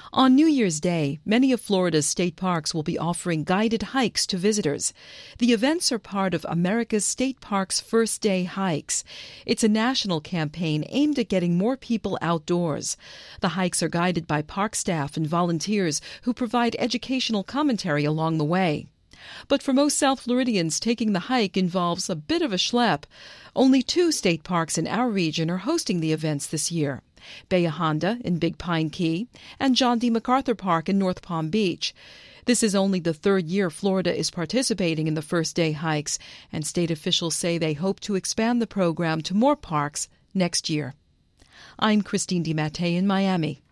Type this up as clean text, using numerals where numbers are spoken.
On New Year's Day, many of Florida's state parks will be offering guided hikes to visitors. The events are part of America's State Parks First Day Hikes. It's a national campaign aimed at getting more people outdoors. The hikes are guided by park staff and volunteers who provide educational commentary along the way. But for most South Floridians, taking the hike involves a bit of a schlep. Only 2 state parks in our region are hosting the events this year: Bahia Honda in Big Pine Key and John D. MacArthur Park in North Palm Beach. This is only the 3rd year Florida is participating in the First Day Hikes, and state officials say they hope to expand the program to more parks next year. I'm Christine DiMattei in Miami.